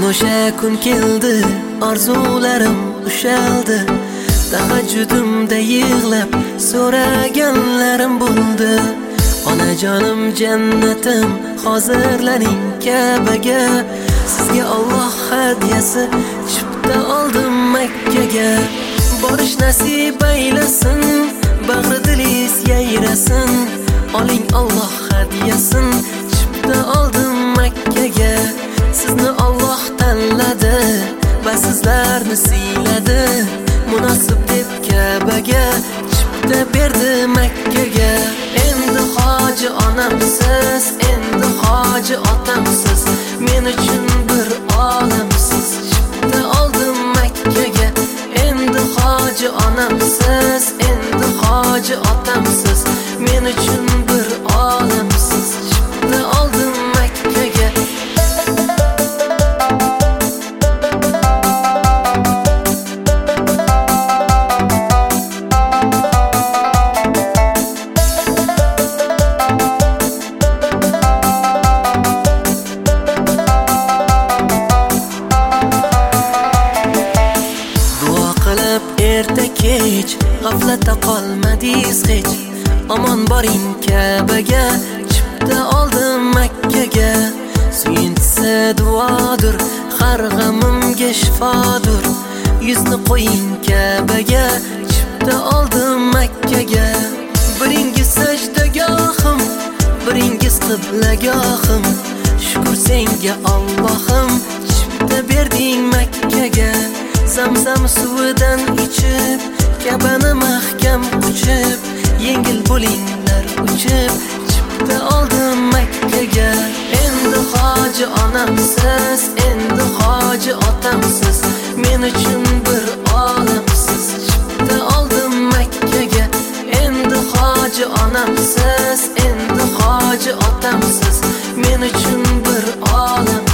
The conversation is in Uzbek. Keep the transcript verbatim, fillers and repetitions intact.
o'sha kun keldi, orzularim ushaldi. Tahajjudimda yig'lab so'raganlarim bo'ldi. Onajonim jannatim hozirlaring Ka'baga. Sizga Alloh hadyasi chipta oldim Makkaga. Borish nasib aylasin, bag'ri dilingiz yayrasin. Oling Alloh hadyasin, chipta oldim Makkaga. Sizni Alloh tanladi va sizlarni siyladi. Munosib deb Ka'baga chipta berdi Makkaga. Endi hoji onamsiz, endi hoji otamsiz, men uchun bir olamsiz. Chipta oldim Makkaga. Endi hoji onamsiz, endi hoji otamsiz, men uchun bir olamsiz. Chipta oldim Makkaga. Erta kech g'aflatda qolmadingiz hech. Omon boring Ka'baga, chipta oldim Makkaga. Suyuntisi duodur, har g'amimga shifodur. Yuzni qo'ying Ka'baga, chipta oldim Makkaga. Biringiz sajdagohim, biringiz qiblagohim. Shukr senga Allohim, chipta berding Makkaga. Zamzam suvidan ichib, Ka'bani mahkam quchib, yengil bo'linglar uchib, chipta oldim Makkaga. Endi hoji onamsiz, endi hoji otamsiz, men uchun bir olamsiz. Chipta oldim Makkaga. Endi hoji onamsiz, endi hoji otamsiz, men uchun bir olam.